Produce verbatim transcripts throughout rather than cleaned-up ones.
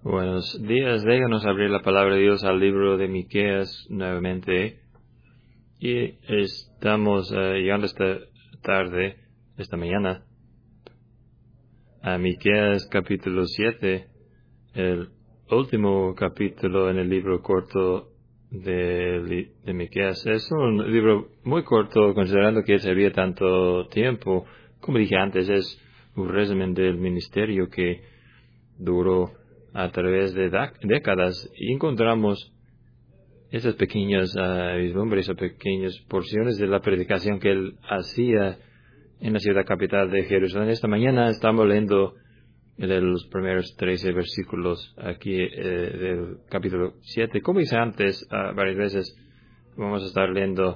Buenos días, déjanos abrir la palabra de Dios al libro de Miqueas nuevamente. Y estamos uh, llegando esta tarde, esta mañana, a Miqueas capítulo siete, el último capítulo en el libro corto de, de Miqueas. Es un libro muy corto, considerando que servía tanto tiempo. Como dije antes, es un resumen del ministerio que duró a través de décadas, y encontramos esas pequeñas uh, vislumbres o pequeñas porciones de la predicación que él hacía en la ciudad capital de Jerusalén. Esta mañana estamos leyendo de los primeros trece versículos aquí eh, del capítulo siete. Como hice antes uh, varias veces, vamos a estar leyendo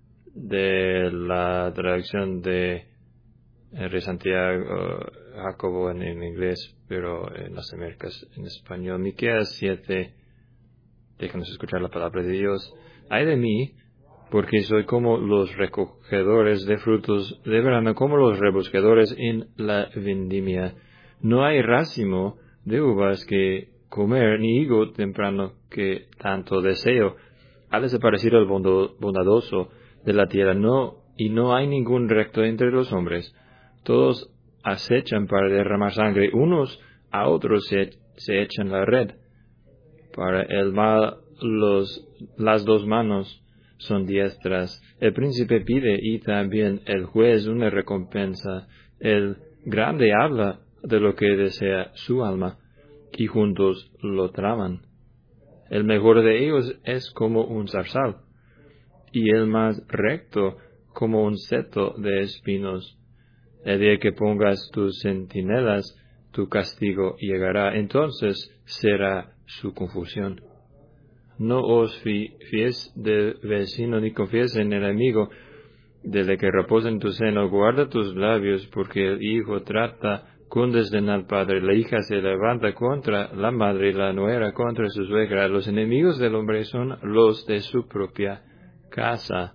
de la traducción de el Rey Santiago, uh, Jacobo en, en inglés, pero en las Américas en español. Miqueas siete, déjanos escuchar la palabra de Dios. Ay de mí, porque soy como los recogedores de frutos de verano, como los rebuscadores en la vendimia. No hay racimo de uvas que comer, ni higo temprano que tanto deseo. Ha desaparecido el bondo, bondadoso de la tierra, no, y no hay ningún recto entre los hombres. Todos acechan para derramar sangre, unos a otros se, se echan la red. Para el mal los, las dos manos son diestras. El príncipe pide y también el juez una recompensa. El grande habla de lo que desea su alma, y juntos lo traman. El mejor de ellos es como un zarzal, y el más recto como un seto de espinos. El día que pongas tus centinelas, tu castigo llegará, entonces será su confusión. No os fíes del vecino, ni confíes en el amigo, desde que reposa en tu seno. Guarda tus labios, porque el hijo trata con desdén al padre, la hija se levanta contra la madre, y la nuera contra su suegra. Los enemigos del hombre son los de su propia casa.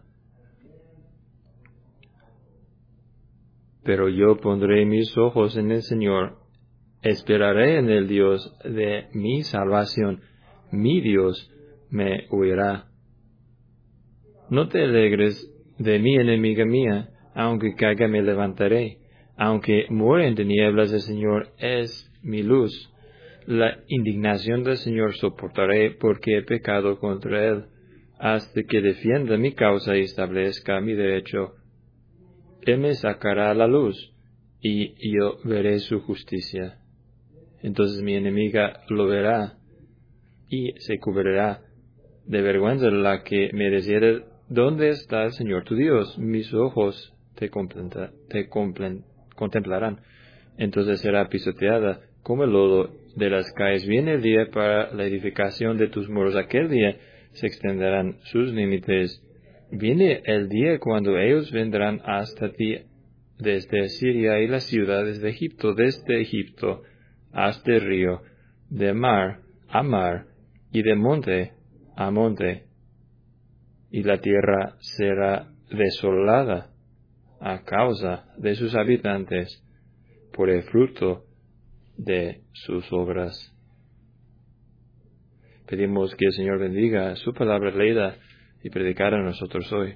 Pero yo pondré mis ojos en el Señor, esperaré en el Dios de mi salvación. Mi Dios me oirá. No te alegres de mí, enemiga mía, aunque caiga me levantaré. Aunque muera en tinieblas, el Señor es mi luz. La indignación del Señor soportaré, porque he pecado contra Él, hasta que defienda mi causa y establezca mi derecho. Él me sacará a la luz, y yo veré su justicia. Entonces mi enemiga lo verá, y se cubrirá de vergüenza la que me decía, ¿dónde está el Señor tu Dios? Mis ojos te, contempla, te complen, contemplarán. Entonces será pisoteada como el lodo de las calles. Viene el día para la edificación de tus muros. Aquel día se extenderán sus límites. Viene el día cuando ellos vendrán hasta ti desde Siria y las ciudades de Egipto, desde Egipto hasta el río, de mar a mar y de monte a monte. Y la tierra será desolada a causa de sus habitantes por el fruto de sus obras. Pedimos que el Señor bendiga su palabra leída y predicada a nosotros hoy.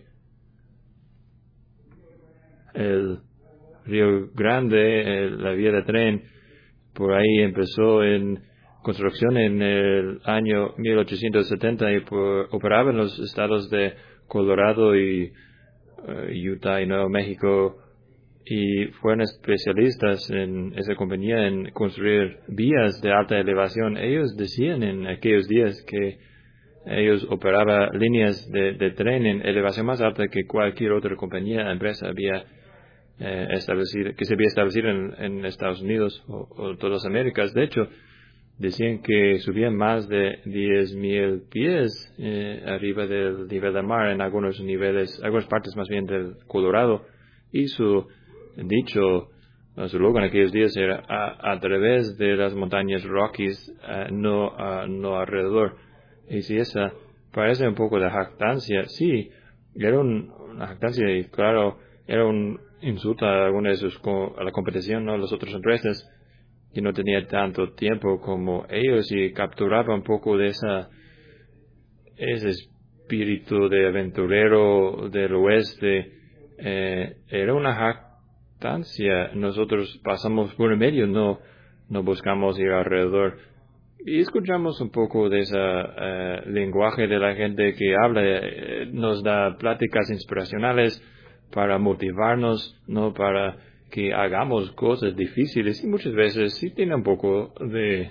El Río Grande, el, la vía de tren, por ahí empezó en construcción en el año mil ochocientos setenta y por, operaba en los estados de Colorado y uh, Utah y Nuevo México, y fueron especialistas en esa compañía en construir vías de alta elevación. Ellos decían en aquellos días que ellos operaban líneas de, de tren en elevación más alta que cualquier otra compañía, empresa había eh, establecido, que se había establecido en, en Estados Unidos o, o todas las Américas. De hecho, decían que subían más de diez mil pies eh, arriba del nivel del mar en algunos niveles, algunas partes más bien del Colorado, y su dicho, su logo en aquellos días era a, a través de las montañas Rockies, uh, no, uh, no alrededor. Y si esa parece un poco de jactancia, sí, era un, una jactancia y claro, era un insulto a alguna de sus, a la competición, ¿no? Las otras empresas. que no tenía tanto tiempo como ellos y capturaba un poco de esa ese espíritu de aventurero del oeste. Eh, era una jactancia. Nosotros pasamos por el medio, no, no buscamos ir alrededor. Y escuchamos un poco de ese eh, lenguaje de la gente que habla, eh, nos da pláticas inspiracionales para motivarnos, no para que hagamos cosas difíciles. Y muchas veces sí tiene un poco de,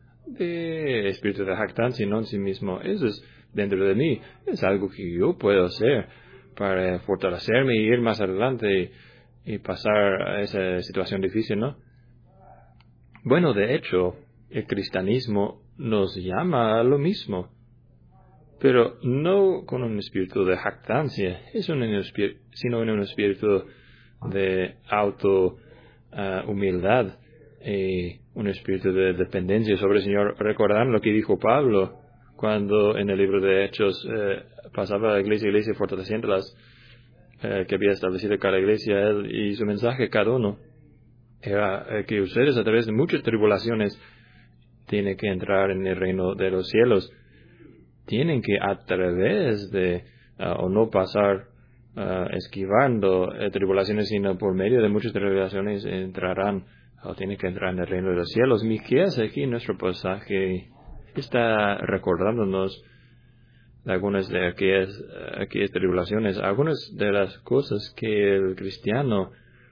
de espíritu de jactancia, no en sí mismo. Eso es dentro de mí. Es algo que yo puedo hacer para fortalecerme y ir más adelante y, y pasar a esa situación difícil, ¿no? Bueno, de hecho, el cristianismo nos llama a lo mismo, pero no con un espíritu de jactancia, es un espíritu, sino en un espíritu de auto uh, humildad y un espíritu de dependencia sobre el Señor. Recordar lo que dijo Pablo cuando en el libro de Hechos eh, pasaba a la iglesia, iglesia fortaleciéndolas, eh, que había establecido cada iglesia, él y su mensaje cada uno era eh, que ustedes a través de muchas tribulaciones tienen que entrar en el reino de los cielos. Tienen que a través de, uh, o no pasar uh, esquivando eh, tribulaciones, sino por medio de muchas tribulaciones entrarán, o tienen que entrar en el reino de los cielos. Miqueas aquí en nuestro pasaje está recordándonos de algunas de aquellas, aquellas tribulaciones, algunas de las cosas que el cristiano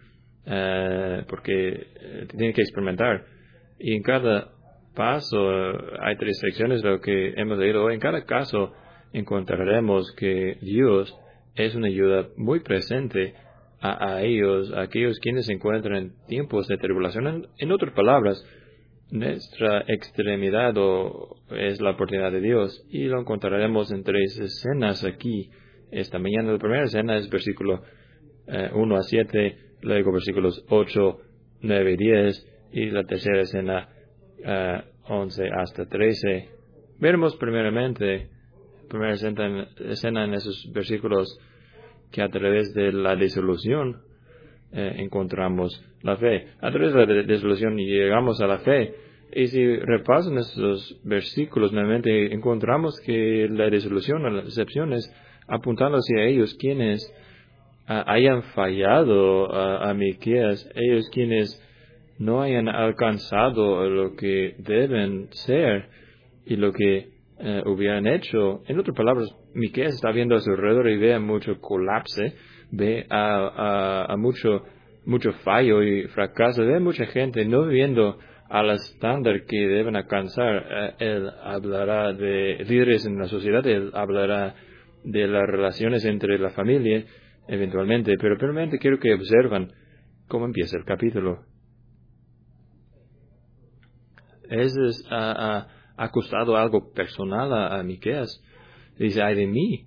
Uh, porque uh, tiene que experimentar. Y en cada paso uh, hay tres secciones de lo que hemos leído hoy. En cada caso encontraremos que Dios es una ayuda muy presente a, a ellos, a aquellos quienes se encuentran en tiempos de tribulación. En, en otras palabras, nuestra extremidad o, es la oportunidad de Dios, y lo encontraremos en tres escenas aquí esta mañana. La primera escena es versículo uh, uno a siete, luego versículos ocho, nueve y diez, y la tercera escena uh, once hasta trece. Veremos primeramente, primera escena, escena en esos versículos, que a través de la disolución eh, encontramos la fe. A través de la disolución llegamos a la fe. Y si repasan esos versículos nuevamente, encontramos que la disolución, las excepciones, apuntando hacia ellos quienes Uh, hayan fallado uh, a Miqueas, ellos quienes no hayan alcanzado lo que deben ser y lo que uh, hubieran hecho. En otras palabras, Miqueas está viendo a su alrededor y ve a mucho colapse, ve a, a, a mucho, mucho fallo y fracaso, ve a mucha gente no viviendo al estándar que deben alcanzar. Uh, él hablará de líderes en la sociedad, él hablará de las relaciones entre la familia, eventualmente, pero primeramente quiero que observen cómo empieza el capítulo. Es, es ha, ha costado algo personal a, a Miqueas. Dice, ay de mí,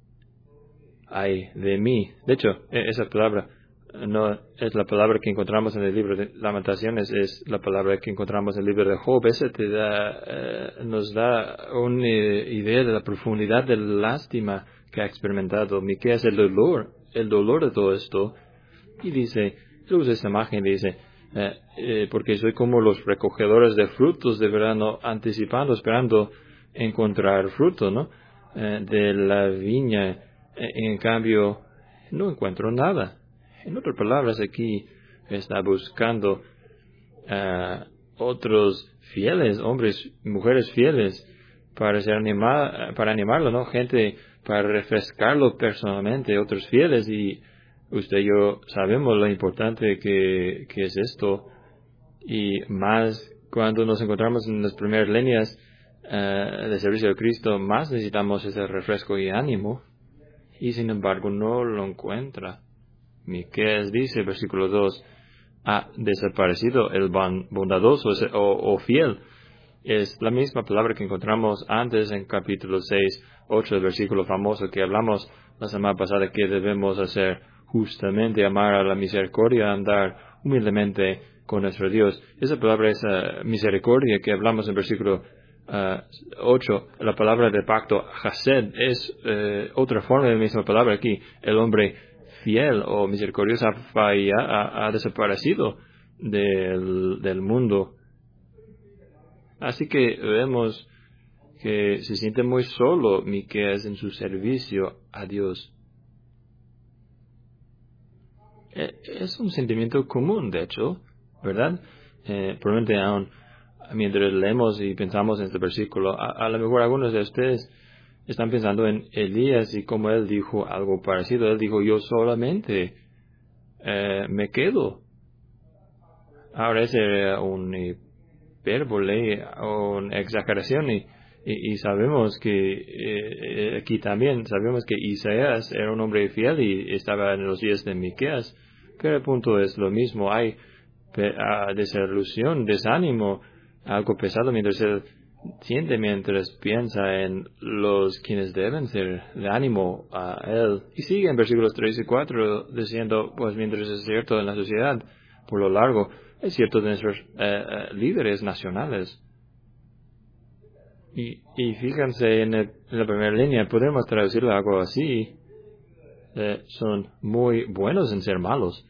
ay de mí. De hecho, esa palabra no es la palabra que encontramos en el libro de Lamentaciones, es la palabra que encontramos en el libro de Job. Ese te da, eh, nos da una idea de la profundidad de la lástima que ha experimentado Miqueas, el dolor, el dolor de todo esto. Y dice, él usa esta imagen, dice, eh, eh, porque soy como los recogedores de frutos de verano, anticipando, esperando encontrar fruto, ¿no? Eh, de la viña. Eh, en cambio, no encuentro nada. En otras palabras, aquí está buscando uh, otros fieles, hombres y mujeres fieles, para ser anima, para animarlo, ¿no? Gente para refrescarlo personalmente, otros fieles. Y usted y yo sabemos lo importante que, que es esto, y más cuando nos encontramos en las primeras líneas uh, de servicio de Cristo, más necesitamos ese refresco y ánimo, y sin embargo no lo encuentra. Miqueas dice, versículo dos, ha desaparecido el bondadoso o, o fiel. Es la misma palabra que encontramos antes en capítulo seis, ocho, el versículo famoso que hablamos la semana pasada, que debemos hacer justamente, amar a la misericordia, andar humildemente con nuestro Dios. Esa palabra, esa misericordia que hablamos en versículo uh, ocho, la palabra de pacto, chesed, es uh, otra forma de la misma palabra aquí. El hombre fiel o misericordioso ha, falla, ha, ha desaparecido del, del mundo. Así que vemos que se siente muy solo Miqueas en su servicio a Dios. Es un sentimiento común, de hecho, ¿verdad? Eh, probablemente aún mientras leemos y pensamos en este versículo, a, a lo mejor algunos de ustedes están pensando en Elías y como él dijo algo parecido. Él dijo, yo solamente eh, me quedo. Ahora ese era un hipérbole o una exageración y, y, y sabemos que eh, aquí también sabemos que Isaías era un hombre fiel y estaba en los días de Miqueas, pero el punto es lo mismo. Hay uh, desilusión, desánimo, algo pesado mientras él siente, mientras piensa en los quienes deben ser de ánimo a él. Y sigue en versículos tres y cuatro diciendo, pues mientras es cierto en la sociedad, por lo largo, es cierto de nuestros eh, eh, líderes nacionales. Y, y fíjense en, el, en la primera línea, podemos traducirlo algo así, eh, son muy buenos en ser malos.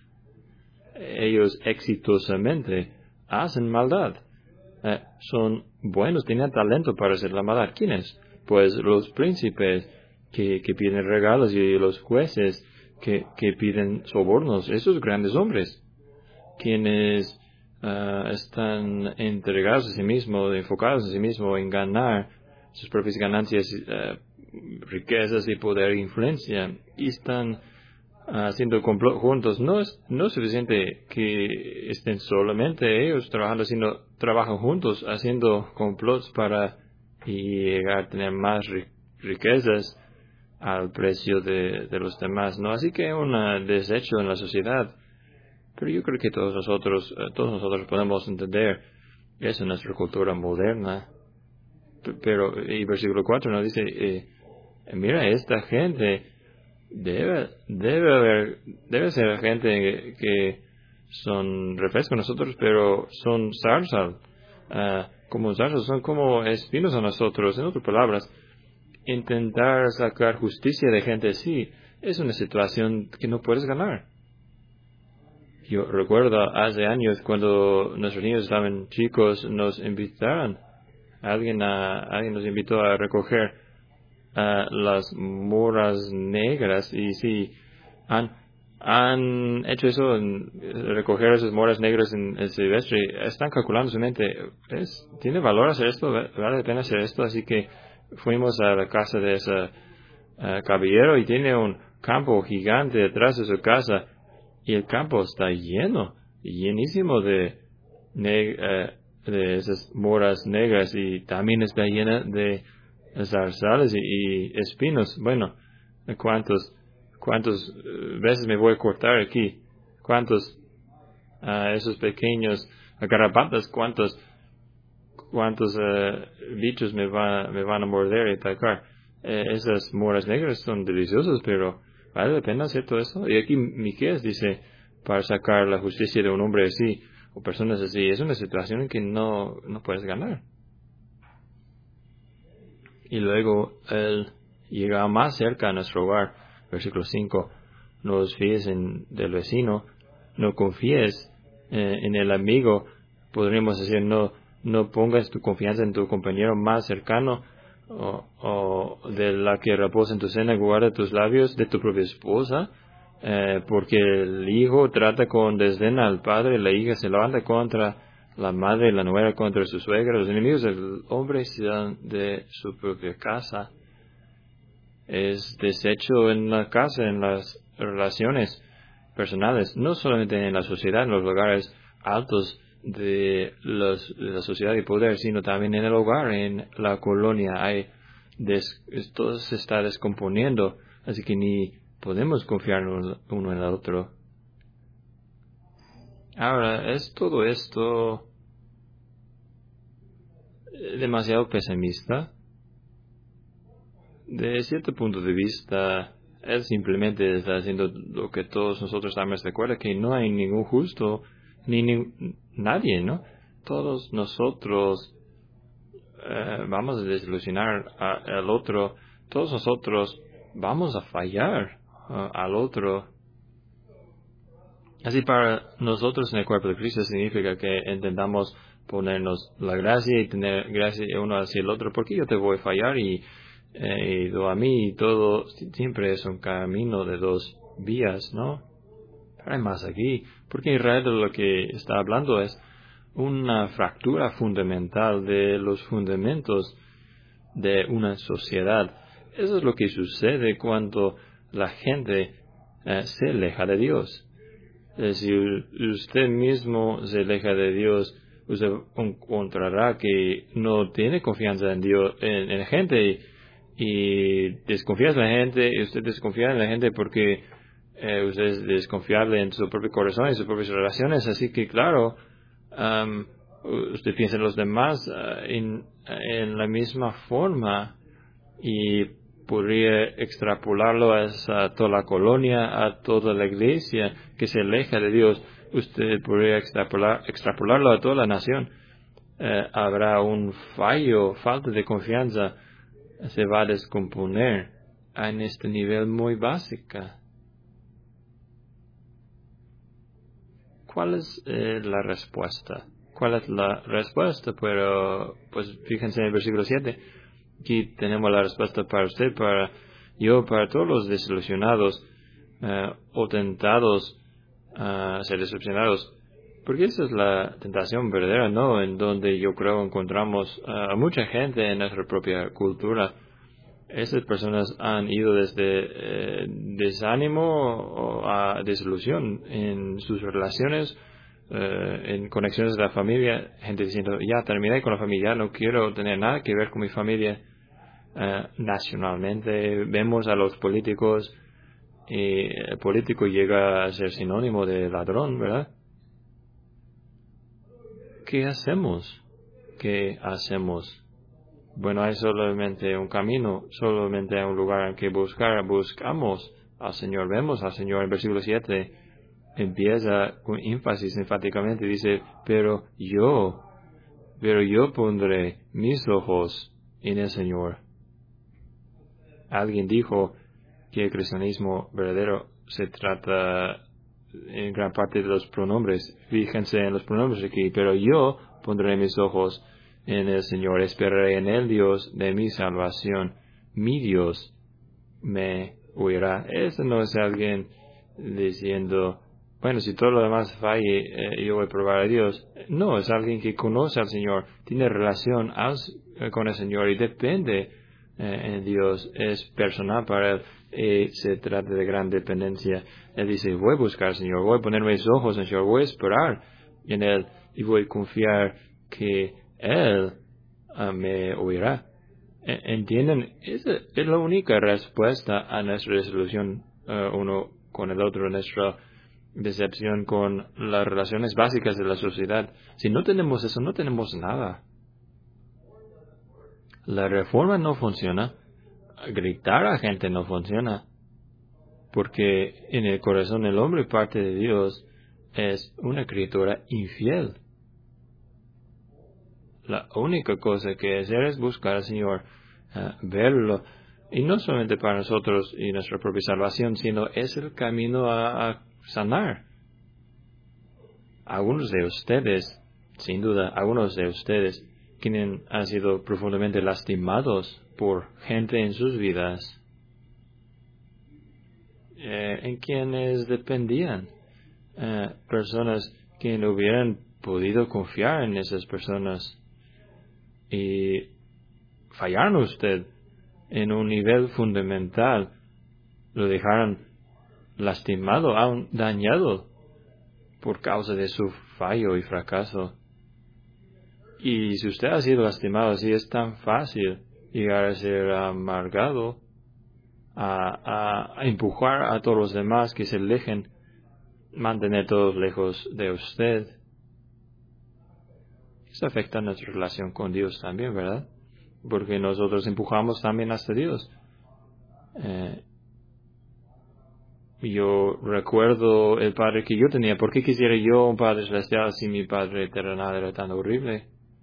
Ellos exitosamente hacen maldad. Eh, son buenos, tienen talento para hacer la maldad. ¿Quiénes? Pues los príncipes que, que piden regalos y los jueces que, que piden sobornos. Esos grandes hombres, quienes uh, están entregados a sí mismos, enfocados a sí mismos en ganar sus propias ganancias, uh, riquezas y poder e influencia, y están haciendo complot juntos. No es, no es suficiente que estén solamente ellos trabajando, sino trabajan juntos haciendo complots para llegar a tener más ri- riquezas al precio de, de los demás, ¿no? Así que hay un desecho en la sociedad, pero yo creo que todos nosotros, eh, todos nosotros podemos entender eso en nuestra cultura moderna. P- pero, y versículo cuatro nos dice, eh, mira, esta gente Debe, debe haber, debe ser gente que son refresco a nosotros, pero son zarzas, uh, como zarzas, son como espinos a nosotros. En otras palabras, intentar sacar justicia de gente así es una situación que no puedes ganar. Yo recuerdo hace años cuando nuestros niños estaban chicos, nos invitaron, alguien, a, alguien nos invitó a recoger Uh, las moras negras, y si han han hecho eso, en, recoger esas moras negras en el silvestre, están calculando su mente, es, tiene valor hacer esto, vale la pena hacer esto. Así que fuimos a la casa de ese uh, caballero y tiene un campo gigante detrás de su casa y el campo está lleno, llenísimo de, ne uh, de esas moras negras, y también está llena de zarzales y, y espinos. Bueno, ¿cuántos, cuántos veces me voy a cortar aquí? ¿Cuántos uh, esos pequeños garrapatas, cuántos, cuántos uh, bichos me, va, me van a morder y atacar? Eh, esas moras negras son deliciosas, pero ¿vale la pena hacer todo eso? Y aquí Miqueas dice, para sacar la justicia de un hombre así, o personas así, es una situación en que no, no puedes ganar. Y luego él llega más cerca a nuestro hogar. Versículo cinco. No fíes en del vecino, no confíes eh, en el amigo. Podríamos decir, no, no pongas tu confianza en tu compañero más cercano, o, o de la que reposa en tu seno, guarda tus labios, de tu propia esposa, eh, porque el hijo trata con desdén al padre, la hija se levanta contra la madre y la nuera contra su suegra. Los enemigos del hombre serán de su propia casa. Es desecho en la casa, en las relaciones personales, no solamente en la sociedad, en los lugares altos de, los, de la sociedad y poder, sino también en el hogar, en la colonia. Hay des, todo se está descomponiendo, así que ni podemos confiar uno, uno en el otro. Ahora, ¿es todo esto demasiado pesimista? De cierto punto de vista, él simplemente está haciendo lo que todos nosotros estamos de acuerdo, que no hay ningún justo, ni, ni nadie, ¿no? Todos nosotros eh, vamos a desilusionar a, al otro, todos nosotros vamos a fallar uh, al otro. Así, para nosotros en el cuerpo de Cristo significa que entendamos ponernos la gracia y tener gracia uno hacia el otro. ¿Por qué yo te voy a fallar y, eh, y tú a mí? Y todo siempre es un camino de dos vías, ¿no? Pero hay más aquí. Porque Israel lo que está hablando es una fractura fundamental de los fundamentos de una sociedad. Eso es lo que sucede cuando la gente eh, se aleja de Dios. Eh, si usted mismo se aleja de Dios, usted encontrará que no tiene confianza en Dios, en, en la gente, y, y desconfía en la gente, y usted desconfía en la gente porque eh, usted es desconfiable en su propio corazón y sus propias relaciones. Así que, claro, um, usted piensa en los demás uh, en, en la misma forma y podría extrapolarlo a, esa, toda la colonia, a toda la iglesia que se aleja de Dios. Usted podría extrapolar, extrapolarlo a toda la nación. Eh, habrá un fallo, falta de confianza, se va a descomponer en este nivel muy básico. ¿Cuál es eh, la respuesta? ¿Cuál es la respuesta? Pero, pues, fíjense en el versículo siete. Aquí tenemos la respuesta para usted, para yo, para todos los desilusionados uh, o tentados a uh, ser decepcionados. Porque esa es la tentación verdadera, ¿no? En donde yo creo encontramos uh, a mucha gente en nuestra propia cultura. Esas personas han ido desde eh, desánimo a desilusión en sus relaciones, eh, en conexiones de la familia, gente diciendo, ya terminé con la familia, no quiero tener nada que ver con mi familia. Eh, nacionalmente vemos a los políticos y el político llega a ser sinónimo de ladrón, ¿verdad? ¿Qué hacemos? ¿Qué hacemos? Bueno, hay solamente un camino, solamente un lugar en que buscar. Buscamos al Señor, vemos al Señor. En versículo siete empieza con énfasis, enfáticamente, dice, pero yo, pero yo pondré mis ojos en el Señor. Alguien dijo que el cristianismo verdadero se trata en gran parte de los pronombres. Fíjense en los pronombres aquí, pero yo pondré mis ojos en el Señor, esperaré en el Dios de mi salvación. Mi Dios me oirá. Eso no es alguien diciendo, bueno, si todo lo demás falle, eh, yo voy a probar a Dios. No, es alguien que conoce al Señor, tiene relación al, eh, con el Señor y depende eh, en Dios. Es personal para él. Y se trata de gran dependencia. Él dice, voy a buscar al Señor, voy a poner mis ojos en el Señor, voy a esperar en Él y voy a confiar que Él uh, me oirá. ¿Entienden? Esa es la única respuesta a nuestra resolución uh, uno con el otro, nuestra decepción con las relaciones básicas de la sociedad. Si no tenemos eso, no tenemos nada. La reforma no funciona. Gritar a gente no funciona. Porque en el corazón del hombre, parte de Dios, es una criatura infiel. La única cosa que hacer es buscar al Señor, uh, verlo, y no solamente para nosotros y nuestra propia salvación, sino es el camino a, a sanar. Algunos de ustedes, sin duda, algunos de ustedes, quienes han sido profundamente lastimados por gente en sus vidas, eh, en quienes dependían, eh, personas que no hubieran podido confiar en esas personas, y fallaron usted en un nivel fundamental, lo dejaron lastimado, aún dañado por causa de su fallo y fracaso. Y si usted ha sido lastimado, si es tan fácil llegar a ser amargado, a, a, a empujar a todos los demás que se alejen, mantener todos lejos de usted. Eso afecta nuestra relación con Dios también, ¿verdad? Porque nosotros empujamos también hasta Dios. Eh, yo recuerdo el padre que yo tenía. ¿Por qué quisiera yo un padre celestial si mi padre terrenal era tan horrible?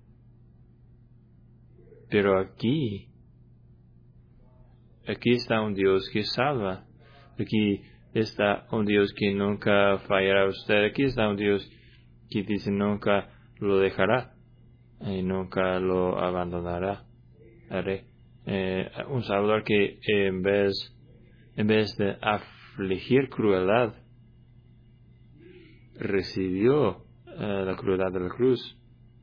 Pero aquí, aquí está un Dios que salva. Aquí está un Dios que nunca fallará a usted. Aquí está un Dios que dice nunca lo dejará. y nunca lo abandonará. Haré. Eh, un Salvador que en vez, en vez de afligir crueldad, recibió eh, la crueldad de la cruz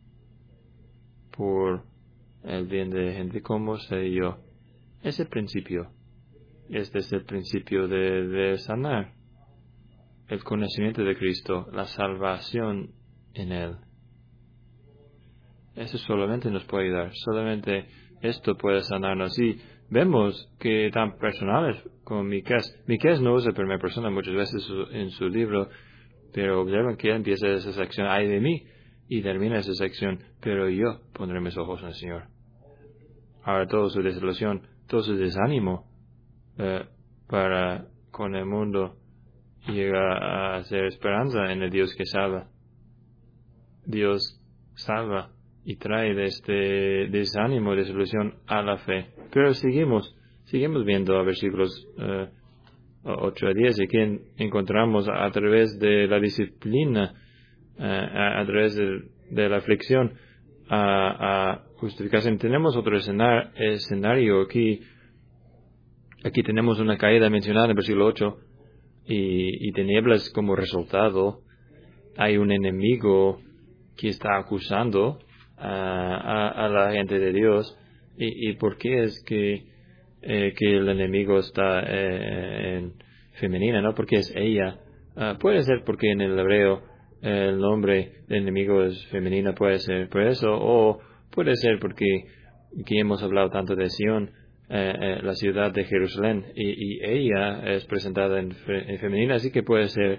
por el bien de gente como sé yo. Es el principio. Este es el principio de, de sanar. El conocimiento de Cristo, la salvación en Él. Eso solamente nos puede ayudar. Solamente esto puede sanarnos. Y vemos que tan personales como Miqueas. Miqueas no usa primera persona muchas veces en su libro, pero observan que él empieza esa sección, ay de mí, y termina esa sección, pero yo pondré mis ojos en el Señor. Ahora toda su desolación, todo su desánimo eh, para con el mundo llega a hacer esperanza en el Dios que salva. Dios salva y trae de este desánimo, desolación a la fe. Pero seguimos, seguimos viendo a versículos eh, ocho a diez, y que encontramos a, a través de la disciplina, eh, a, a través de, de la aflicción, a, a justificación. Tenemos otro escenario, escenario aquí. Aquí tenemos una caída mencionada en el versículo ocho, y, y tinieblas como resultado. Hay un enemigo que está acusando a, a, a la gente de Dios. ¿Y, y por qué es que, eh, que el enemigo está eh, en femenina? ¿No? Porque es ella. Uh, puede ser porque en el hebreo eh, el nombre del enemigo es femenina, puede ser por eso, o puede ser porque aquí hemos hablado tanto de Sion, eh, eh, la ciudad de Jerusalén, y, y ella es presentada en, fe, en femenina, así que puede ser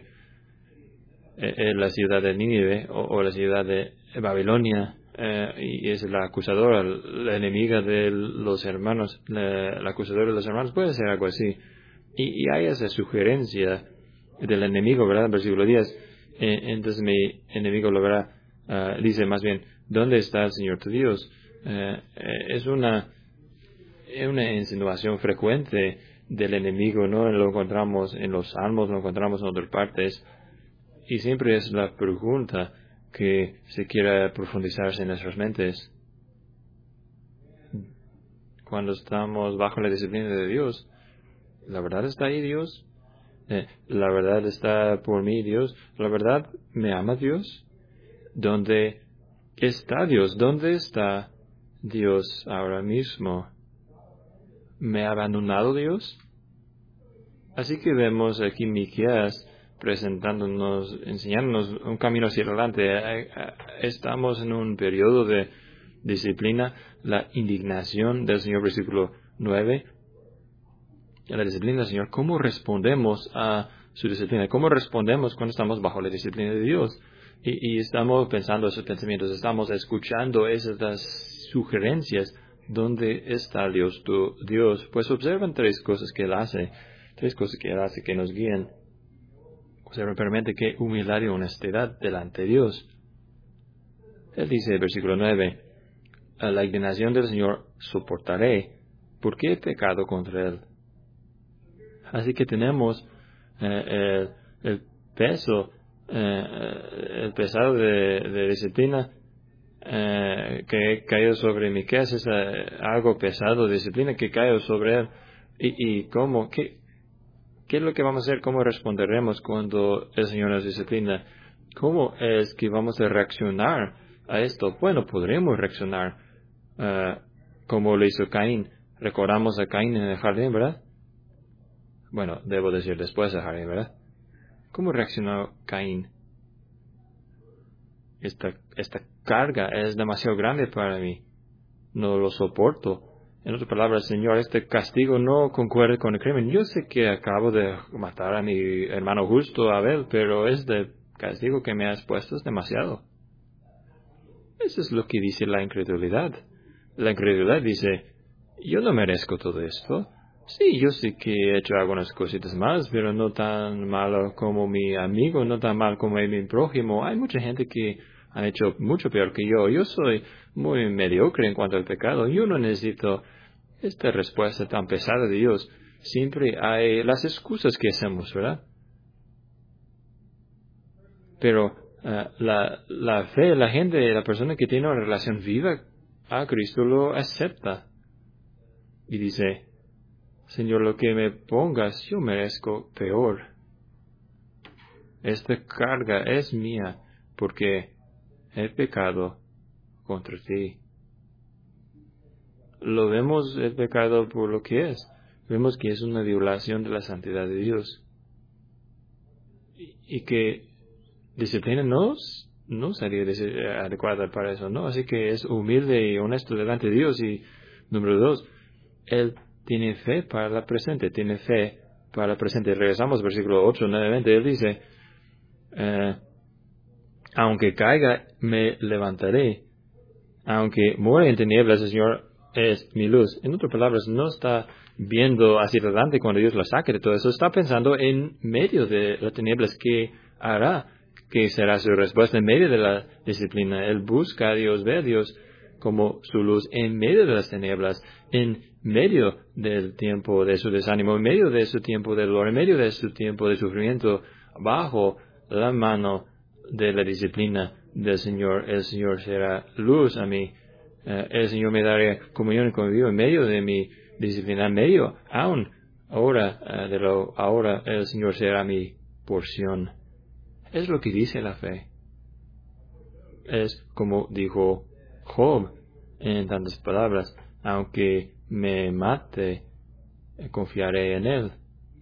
eh, la ciudad de Nínive o, o la ciudad de Babilonia, eh, y es la acusadora, la enemiga de los hermanos, la, la acusadora de los hermanos, puede ser algo así. Y, y hay esa sugerencia del enemigo, ¿verdad? En versículo diez, eh, entonces mi enemigo lo verá, uh, dice más bien, ¿dónde está el Señor tu Dios? Eh, eh, es una, una insinuación frecuente del enemigo, ¿no? Lo encontramos en los Salmos, lo encontramos en otras partes. Y siempre es la pregunta que se quiera profundizarse en nuestras mentes. Cuando estamos bajo la disciplina de Dios, ¿la verdad está ahí Dios? Eh, ¿La verdad está por mí Dios? ¿La verdad me ama Dios? ¿Dónde está Dios? ¿Dónde está Dios ahora mismo? ¿Me ha abandonado Dios? Así que vemos aquí Miqueas presentándonos, enseñándonos un camino hacia adelante. Estamos en un periodo de disciplina, la indignación del Señor, versículo nueve. La disciplina del Señor, ¿cómo respondemos a su disciplina? ¿Cómo respondemos cuando estamos bajo la disciplina de Dios? Y, y estamos pensando esos pensamientos, estamos escuchando esas sugerencias. ¿Dónde está Dios, tu Dios? Pues observan tres cosas que Él hace, tres cosas que Él hace que nos guíen. Observen primeramente que humildad y honestidad delante de Dios. Él dice, versículo nueve, a la indignación del Señor soportaré, porque he pecado contra Él. Así que tenemos eh, el, el peso, eh, el pesado de, de disciplina eh, que ha caído sobre Miqueas, es eh, algo pesado de disciplina que cae sobre él. Y, y cómo, qué, qué es lo que vamos a hacer, cómo responderemos cuando el Señor nos disciplina, cómo es que vamos a reaccionar a esto. Bueno, podremos reaccionar uh, como lo hizo Caín. Recordamos a Caín en el jardín, ¿verdad? Bueno, debo decir después del jardín, ¿verdad? ¿Cómo reaccionó Caín? Esta, esta carga es demasiado grande para mí. No lo soporto. En otras palabras, Señor, este castigo no concuerda con el crimen. Yo sé que acabo de matar a mi hermano justo, Abel, pero este castigo que me has puesto es demasiado. Eso es lo que dice la incredulidad. La incredulidad dice, yo no merezco todo esto. Sí, yo sé que he hecho algunas cositas malas, pero no tan malo como mi amigo, no tan mal como mi prójimo. Hay mucha gente que ha hecho mucho peor que yo. Yo soy muy mediocre en cuanto al pecado. Yo no necesito esta respuesta tan pesada de Dios. Siempre hay las excusas que hacemos, ¿verdad? Pero Uh, la, la fe, la gente, la persona que tiene una relación viva a Cristo lo acepta. Y dice, Señor, lo que me pongas, yo merezco peor. Esta carga es mía, porque he pecado contra ti. Lo vemos el pecado por lo que es. Vemos que es una violación de la santidad de Dios. Y, y que disciplina no, no sería adecuada para eso, ¿no? Así que es humilde y honesto delante de Dios. Y número dos, Él tiene fe para la presente, tiene fe para la presente. Regresamos al versículo ocho, nuevamente. Él dice, eh, aunque caiga, me levantaré. Aunque muera en tinieblas, el Señor es mi luz. En otras palabras, no está viendo hacia adelante cuando Dios la saque de todo eso. Está pensando en medio de las tinieblas que hará, que será su respuesta en medio de la disciplina. Él busca a Dios, ve a Dios como su luz en medio de las tinieblas, en medio del tiempo de su desánimo, en medio de su tiempo de dolor, en medio de su tiempo de sufrimiento, bajo la mano de la disciplina del Señor. El Señor será luz a mí. Uh, el Señor me dará comunión conmigo en medio de mi disciplina, en medio, aún ahora, uh, de lo ahora, el Señor será mi porción. Es lo que dice la fe. Es como dijo Job en tantas palabras, aunque me mate, confiaré en Él.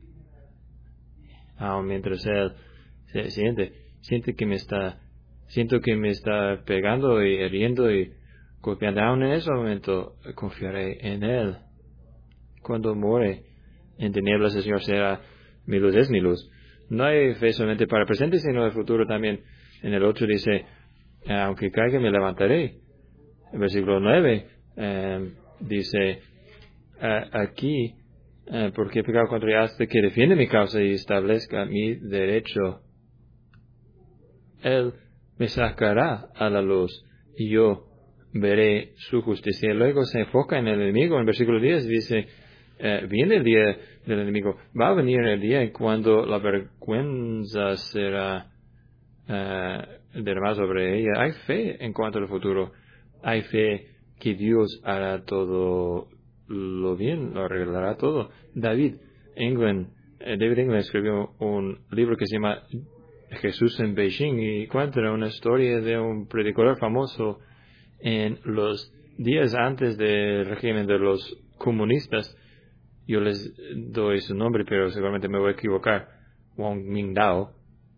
Aún mientras Él se siente, siente que me está, siento que me está pegando y hiriendo y golpeando, aún en ese momento confiaré en Él. Cuando muere en tinieblas, el Señor será mi luz, es mi luz. No hay fe solamente para el presente, sino el futuro también. En el ocho dice, aunque caiga me levantaré. El versículo nueve eh, dice, aquí, eh, porque he pecado contra Él hasta que defiende mi causa y establezca mi derecho. Él me sacará a la luz y yo veré su justicia. Luego se enfoca en el enemigo. En el versículo diez dice, eh, viene el día del enemigo. Va a venir el día en cuando la vergüenza será uh, derramada sobre ella. Hay fe en cuanto al futuro. Hay fe que Dios hará todo lo bien, lo arreglará todo. David England, eh, David England escribió un libro que se llama Jesús en Beijing y cuenta una historia de un predicador famoso en los días antes del régimen de los comunistas. Yo les doy su nombre, pero seguramente me voy a equivocar. Wang Mingdao.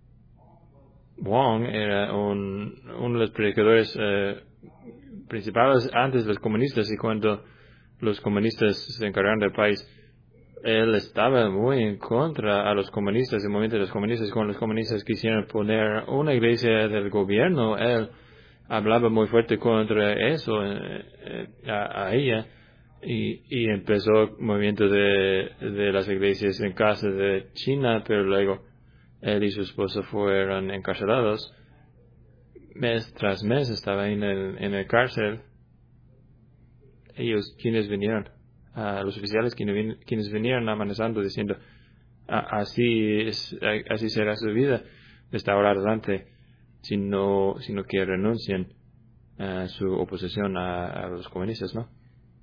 Wang era un, uno de los predicadores eh, principales antes de los comunistas, y cuando los comunistas se encargaron del país, él estaba muy en contra a los comunistas. En el momento de los comunistas, cuando los comunistas quisieron poner una iglesia del gobierno, él hablaba muy fuerte contra eso eh, eh, a, a ella. Y, y empezó el movimiento de, de las iglesias en casa de China, pero luego él y su esposa fueron encarcelados. Mes tras mes estaba en el, en el cárcel. Ellos, quienes vinieron, uh, los oficiales quienes, quienes vinieron amenazando, diciendo, así, es, así será su vida desde ahora adelante, si no, si no que renuncien a su oposición a, a los comunistas, ¿no?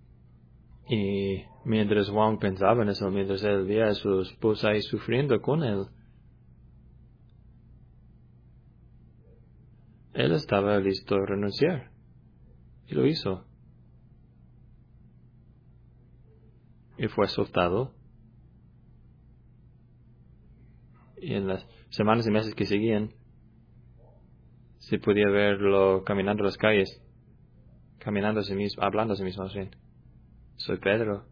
Y mientras Wang pensaba en eso, mientras él veía a su esposa ahí sufriendo con él, él estaba listo a renunciar. Y lo hizo. Y fue soltado. Y en las semanas y meses que seguían, se podía verlo caminando las calles, caminando a sí mismo, hablando a sí mismo así. Soy Pedro.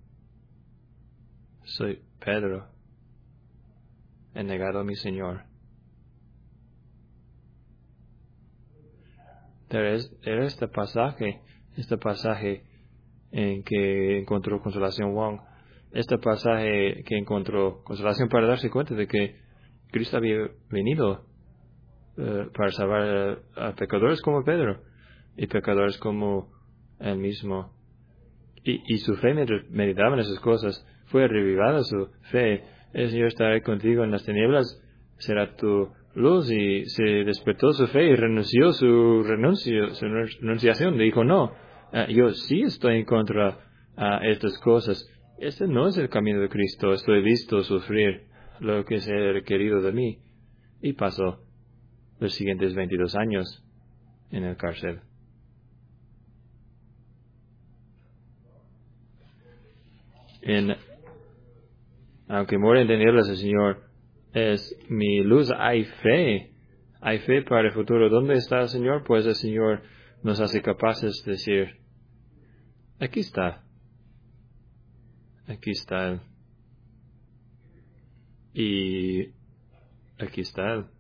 Soy Pedro. He negado a mi Señor. Era este pasaje, este pasaje en que encontró consolación Wang, este pasaje que encontró consolación para darse cuenta de que Cristo había venido uh, para salvar a, a pecadores como Pedro y pecadores como él mismo. Y, y su fe, mientras meditaba en esas cosas, fue revivada su fe. El Señor estará contigo en las tinieblas, será tu luz y se despertó su fe y renunció su, renuncio, su renunciación. Dijo, no, uh, yo sí estoy en contra de uh, estas cosas. Este no es el camino de Cristo. Estoy listo a sufrir lo que se ha requerido de mí. Y pasó los siguientes veintidós años en el cárcel. En, aunque muera en tenerlas, el Señor es mi luz. Hay fe. Hay fe para el futuro. ¿Dónde está el Señor? Pues el Señor nos hace capaces de decir, aquí está. Aquí está Él. Y aquí está Él.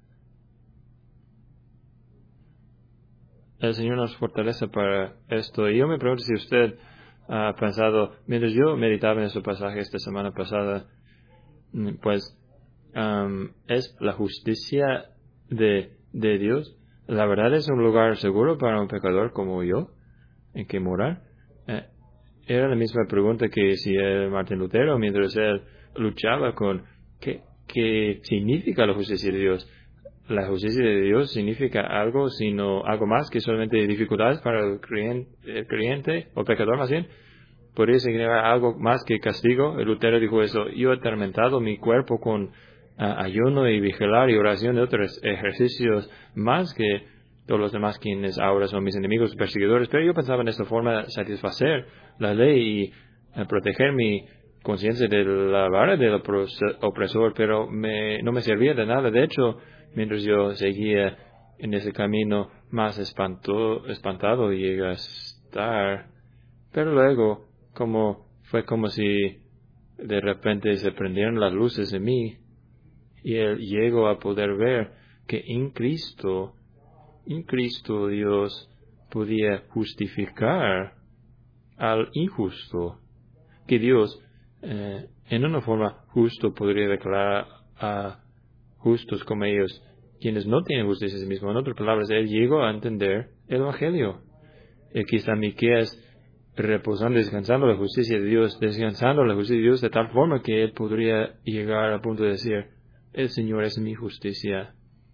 El Señor nos fortalece para esto. Y yo me pregunto si usted ha pensado, mientras yo meditaba en este pasaje esta semana pasada, pues um, es la justicia de, de Dios. La verdad es un lugar seguro para un pecador como yo en que morar. Eh, era la misma pregunta que si el Martín Lutero, mientras él luchaba con qué, qué significa la justicia de Dios. La justicia de Dios significa algo, sino algo más que solamente dificultades para el creyente, el creyente o pecador más bien. Podría significar algo más que castigo. El Lutero dijo eso. Yo he atormentado mi cuerpo con uh, ayuno y vigilar y oración y otros ejercicios más que todos los demás quienes ahora son mis enemigos y perseguidores. Pero yo pensaba en esta forma de satisfacer la ley y uh, proteger mi conciencia de la vara del opresor, pero me, no me servía de nada. De hecho, mientras yo seguía en ese camino, más espanto, espantado llegué a estar. Pero luego, como fue como si de repente se prendieron las luces en mí y él llegó a poder ver que en Cristo, en Cristo Dios podía justificar al injusto, que Dios eh, en una forma justo podría declarar a justos como ellos, quienes no tienen justicia en sí mismos. En otras palabras, él llegó a entender el Evangelio. Aquí está Miqueas reposando, descansando la justicia de Dios, descansando la justicia de Dios de tal forma que él podría llegar al punto de decir, el Señor es mi justicia.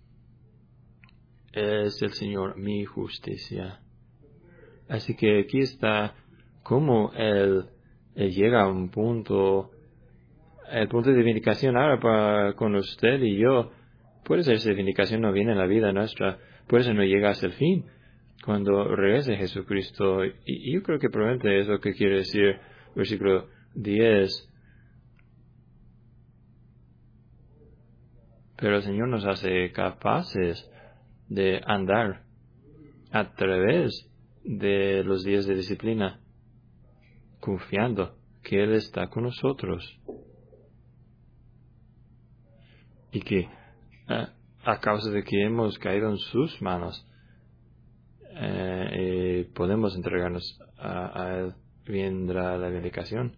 Es el Señor mi justicia. Así que aquí está cómo él, él llega a un punto, el punto de vindicación ahora para, con usted y yo. Puede ser esa vindicación no viene en la vida nuestra, puede ser no llega hasta el fin, cuando regrese Jesucristo. Y, y yo creo que probablemente es lo que quiere decir versículo diez. Pero el Señor nos hace capaces de andar a través de los días de disciplina, confiando que Él está con nosotros. Y que a, a causa de que hemos caído en sus manos, eh, eh, podemos entregarnos a, a Él, vendrá la vindicación.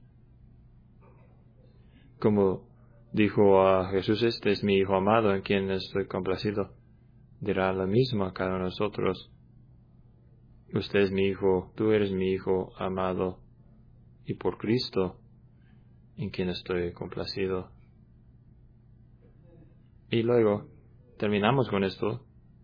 Como dijo a Jesús, este es mi Hijo amado en quien estoy complacido. Dirá lo mismo a cada uno de nosotros. Usted es mi Hijo, tú eres mi Hijo amado, y por Cristo en quien estoy complacido. Y luego terminamos con esto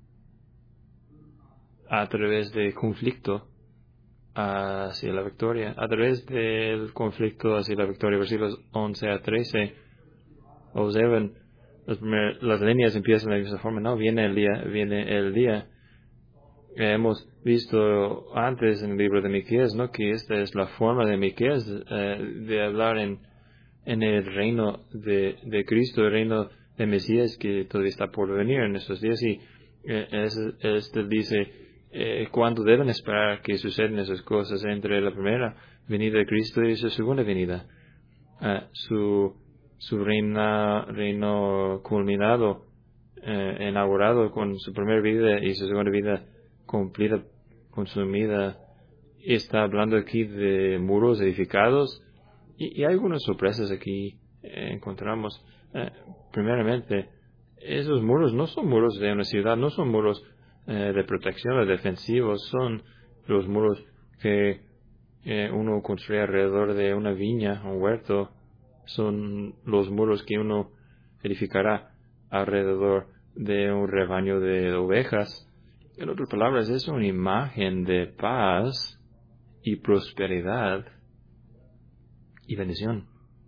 a través de conflicto hacia la victoria, a través del conflicto hacia la victoria, versículos once a trece. Observen, las, primer, las líneas empiezan de esa forma, no, viene el día, viene el día. Eh, hemos visto antes en el libro de Miqueas, ¿no?, que esta es la forma de Miqueas eh, de hablar en, en el reino de, de Cristo, el reino de Mesías que todavía está por venir en estos días. Y eh, este, este dice eh, cuándo deben esperar que sucedan esas cosas entre la primera venida de Cristo y su segunda venida. Uh, su su reina, reino culminado, eh, inaugurado con su primera vida y su segunda vida cumplida, consumida. Está hablando aquí de muros edificados y, y hay algunas sorpresas aquí. Eh, encontramos, eh, primeramente, esos muros no son muros de una ciudad, no son muros eh, de protección o defensivos, son los muros que eh, uno construye alrededor de una viña, un huerto. Son los muros que uno edificará alrededor de un rebaño de ovejas. En otras palabras, es una imagen de paz y prosperidad y bendición.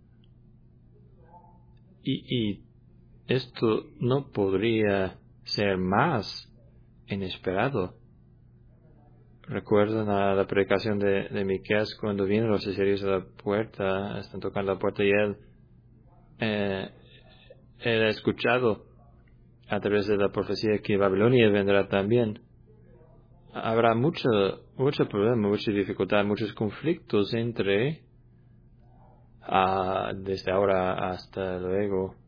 Y, y esto no podría ser más inesperado. ¿Recuerdan a la predicación de, de Miqueas cuando vienen los asirios a la puerta, están tocando la puerta y él, eh, él ha escuchado a través de la profecía que Babilonia vendrá también? Habrá mucho, mucho problema, mucha dificultad, muchos conflictos entre uh, desde ahora hasta luego.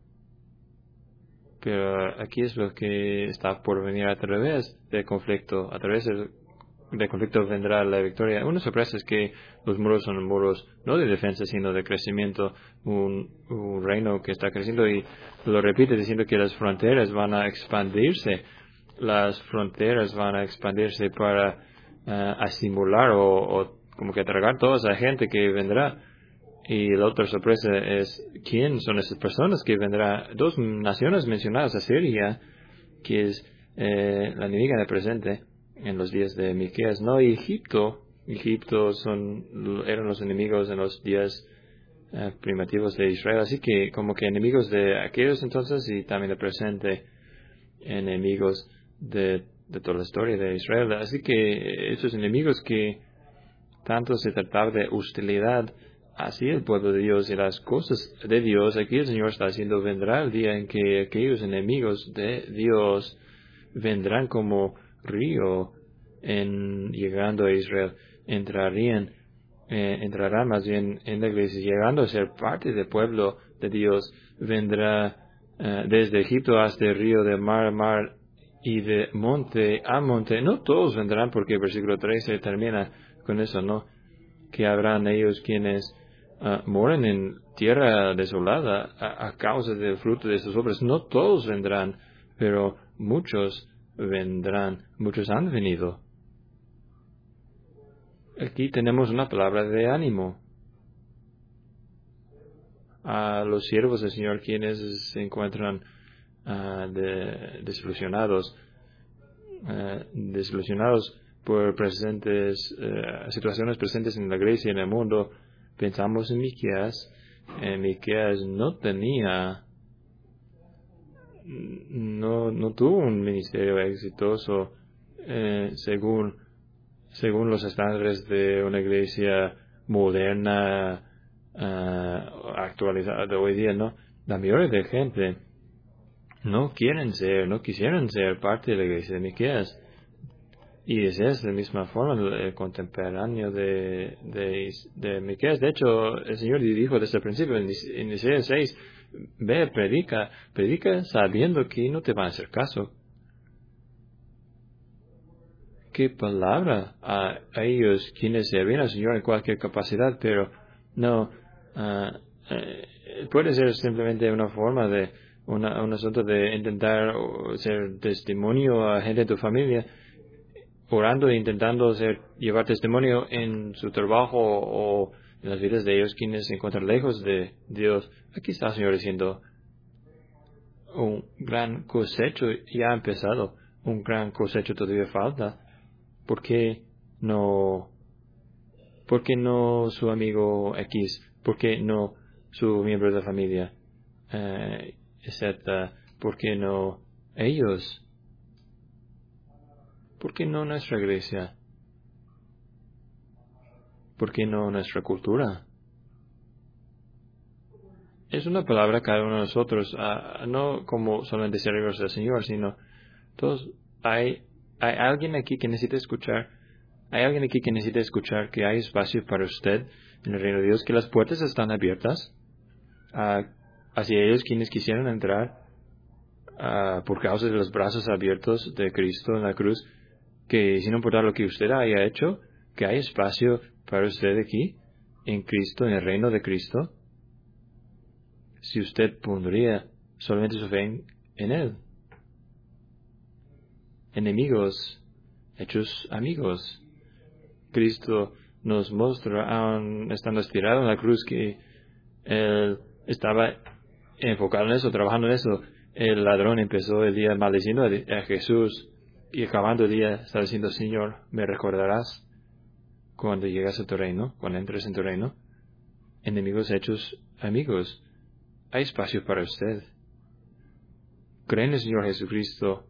Pero aquí es lo que está por venir a través del conflicto. A través del, del conflicto vendrá la victoria. Una sorpresa es que los muros son muros no de defensa, sino de crecimiento. Un, un reino que está creciendo y lo repite diciendo que las fronteras van a expandirse. Las fronteras van a expandirse para uh, asimilar o, o como que tragar toda esa gente que vendrá. Y la otra sorpresa es quién son esas personas que vendrán. Dos naciones mencionadas, Asiria, que es eh, la enemiga del presente en los días de Miqueas, no Egipto. Egipto son eran los enemigos en los días eh, primitivos de Israel, así que como que enemigos de aquellos entonces y también del presente, enemigos de, de toda la historia de Israel. Así que esos enemigos que tanto se trataba de hostilidad hacia el pueblo de Dios y las cosas de Dios, aquí el Señor está diciendo, vendrá el día en que aquellos enemigos de Dios vendrán como río en llegando a Israel, entrarían, eh, entrarán más bien en la iglesia, llegando a ser parte del pueblo de Dios, vendrá eh, desde Egipto hasta el río de mar a mar y de monte a monte. No todos vendrán, porque el versículo trece termina con eso, ¿no? Que habrán ellos quienes uh, moren en tierra desolada a, a causa del fruto de sus obras. No todos vendrán, pero muchos vendrán. Muchos han venido. Aquí tenemos una palabra de ánimo a los siervos del Señor quienes se encuentran uh, de, desilusionados, uh, desilusionados por presentes uh, situaciones presentes en la iglesia y en el mundo. Pensamos en Miqueas. Eh, Miqueas no tenía, no, no tuvo un ministerio exitoso eh, según, según los estándares de una iglesia moderna, uh, actualizada de hoy día, ¿no? La mayoría de gente no quieren ser, no quisieran ser parte de la iglesia de Miqueas. Y ese es de la misma forma el contemporáneo de, de, de Miqueas. De hecho, el Señor dijo desde el principio, en Isaías seis, ve, predica, predica sabiendo que no te van a hacer caso. ¿Qué palabra a, a ellos quienes servían al Señor en cualquier capacidad? Pero no, uh, eh, puede ser simplemente una forma de, una, un asunto de intentar ser testimonio a gente de tu familia, orando e intentando hacer, llevar testimonio en su trabajo o en las vidas de ellos quienes se encuentran lejos de Dios. Aquí está el Señor diciendo, un gran cosecho ya ha empezado, un gran cosecho todavía falta. ¿Por qué no, por qué no su amigo X? ¿Por qué no su miembro de la familia? Eh, etcétera. ¿Por qué no ellos? ¿Por qué no nuestra iglesia? ¿Por qué no nuestra cultura? Es una palabra cada uno de nosotros, uh, no como solamente siervos del Señor, sino todos. Hay, hay alguien aquí que necesita escuchar, hay alguien aquí que necesita escuchar que hay espacio para usted en el reino de Dios, que las puertas están abiertas uh, hacia ellos quienes quisieran entrar uh, por causa de los brazos abiertos de Cristo en la cruz, que sin importar lo que usted haya hecho, que hay espacio para usted aquí, en Cristo, en el reino de Cristo, si usted pondría solamente su fe en, en Él. Enemigos, hechos amigos. Cristo nos muestra, aun estando estirado en la cruz, que Él estaba enfocado en eso, trabajando en eso. el ladrón empezó el día maldiciendo a Jesús y acabando el día está diciendo, Señor, ¿me recordarás cuando llegas a tu reino, cuando entres en tu reino? Enemigos hechos amigos, hay espacio para usted. Cree en el Señor Jesucristo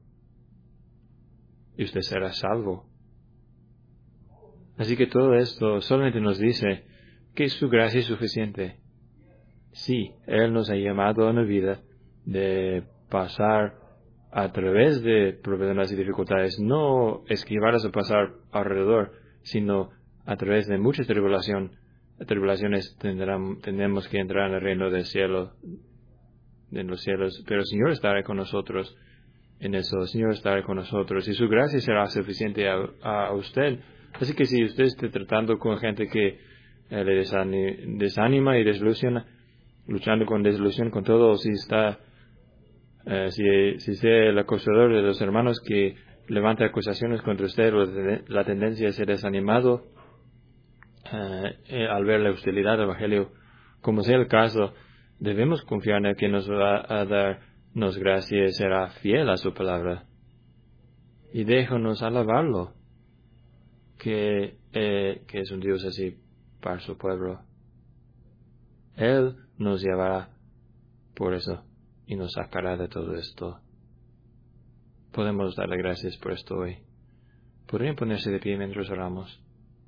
y usted será salvo. Así que todo esto solamente nos dice que su gracia es suficiente. Sí, Él nos ha llamado a una vida de pasar a través de problemas y dificultades, no esquivarlas o pasar alrededor, sino a través de mucha tribulación. Tribulaciones tendrán, tendremos que entrar en el reino del cielo, en los cielos, pero el Señor estará con nosotros en eso, el Señor estará con nosotros y su gracia será suficiente a, a usted. Así que si usted está tratando con gente que eh, le desani- desanima y desilusiona, luchando con desilusión con todo, si está, eh, si, si es el acusador de los hermanos que levanta acusaciones contra usted, o de- la tendencia a ser desanimado eh, eh, al ver la hostilidad del Evangelio, como sea el caso, debemos confiar en el que nos va a darnos gracia y será fiel a su palabra. Y déjanos alabarlo, que, eh, que es un Dios así para su pueblo. Él nos llevará por eso y nos sacará de todo esto. Podemos darle gracias por esto hoy. ¿Podrían ponerse de pie mientras oramos?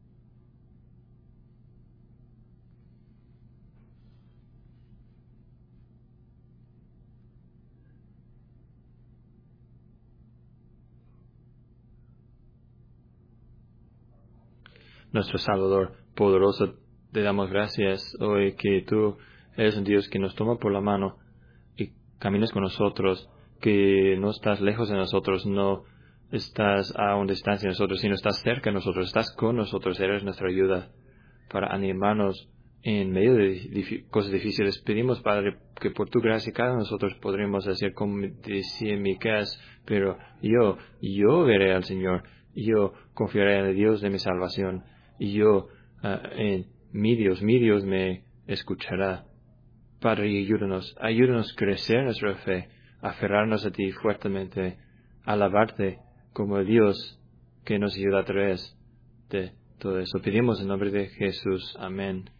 Nuestro Salvador poderoso, te damos gracias hoy que tú eres un Dios que nos toma por la mano y caminas con nosotros, que no estás lejos de nosotros, no estás a una distancia de nosotros, sino estás cerca de nosotros, estás con nosotros, eres nuestra ayuda para animarnos en medio de dif- cosas difíciles. Pedimos, Padre, que por tu gracia cada uno de nosotros podremos hacer como decía Miqueas, pero yo, yo veré al Señor, yo confiaré en el Dios de mi salvación, y yo, ah, en mi Dios, mi Dios me escuchará. Padre, ayúdanos, ayúdanos a crecer nuestra fe, aferrarnos a ti fuertemente, alabarte como el Dios que nos ayuda a través de todo eso. Pedimos en nombre de Jesús. Amén.